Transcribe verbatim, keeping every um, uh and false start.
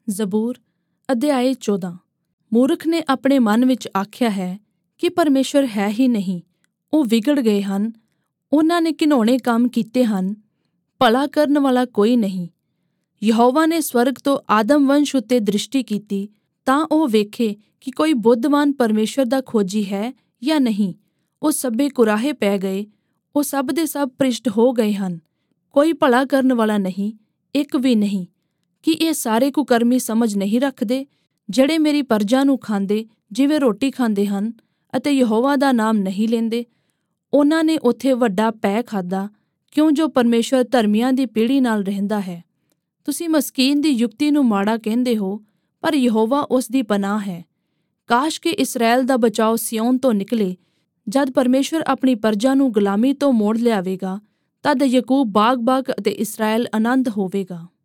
ਜ਼ਬੂਰ ਅਧਿਆਇ ਚੌਦਾਂ। ਮੂਰਖ ਨੇ ਆਪਣੇ ਮਨ ਵਿੱਚ ਆਖਿਆ ਹੈ ਕਿ ਪਰਮੇਸ਼ਰ ਹੈ ਹੀ ਨਹੀਂ। ਉਹ ਵਿਗੜ ਗਏ ਹਨ, ਉਹਨਾਂ ਨੇ ਘਿਨਾਉਣੇ ਕੰਮ ਕੀਤੇ ਹਨ, ਭਲਾ ਕਰਨ ਵਾਲਾ ਕੋਈ ਨਹੀਂ। ਯਹੋਵਾ ਨੇ ਸਵਰਗ ਤੋਂ ਆਦਮ ਵੰਸ਼ ਉੱਤੇ ਦ੍ਰਿਸ਼ਟੀ ਕੀਤੀ ਤਾਂ ਉਹ ਵੇਖੇ ਕਿ ਕੋਈ ਬੁੱਧਵਾਨ ਪਰਮੇਸ਼ਰ ਦਾ ਖੋਜੀ ਹੈ ਜਾਂ ਨਹੀਂ। ਉਹ ਸਭੇ ਕੁਰਾਹੇ ਪੈ ਗਏ, ਉਹ ਸਭ ਦੇ ਸਭ ਭ੍ਰਿਸ਼ਟ ਹੋ ਗਏ ਹਨ। ਕੋਈ ਭਲਾ ਕਰਨ ਵਾਲਾ ਨਹੀਂ, ਇੱਕ ਵੀ ਨਹੀਂ। ਕੀ ਇਹ ਸਾਰੇ ਕੁਕਰਮੀ ਸਮਝ ਨਹੀਂ ਰੱਖਦੇ, ਜਿਹੜੇ ਮੇਰੀ ਪਰਜਾ ਨੂੰ ਖਾਂਦੇ ਜਿਵੇਂ ਰੋਟੀ ਖਾਂਦੇ ਹਨ ਅਤੇ ਯਹੋਵਾ ਦਾ ਨਾਮ ਨਹੀਂ ਲੈਂਦੇ? ਉਹਨਾਂ ਨੇ ਉੱਥੇ ਵੱਡਾ ਪੈ ਖਾਧਾ, ਕਿਉਂ ਜੋ ਪਰਮੇਸ਼ਰ ਧਰਮੀਆਂ ਦੀ ਪੀੜ੍ਹੀ ਨਾਲ ਰਹਿੰਦਾ ਹੈ। ਤੁਸੀਂ ਮਸਕੀਨ ਦੀ ਯੁਕਤੀ ਨੂੰ ਮਾੜਾ ਕਹਿੰਦੇ ਹੋ, ਪਰ ਯਹੋਵਾ ਉਸ ਦੀ ਪਨਾਹ ਹੈ। ਕਾਸ਼ ਕਿ ਇਸਰਾਏਲ ਦਾ ਬਚਾਓ ਸਿਯੋਨ ਤੋਂ ਨਿਕਲੇ। ਜਦ ਪਰਮੇਸ਼ਰ ਆਪਣੀ ਪਰਜਾ ਨੂੰ ਗੁਲਾਮੀ ਤੋਂ ਮੋੜ ਲਿਆਵੇਗਾ, ਤਦ ਯਕੂਬ ਬਾਗ-ਬਾਗ ਅਤੇ ਇਸਰਾਏਲ ਆਨੰਦ ਹੋਵੇਗਾ।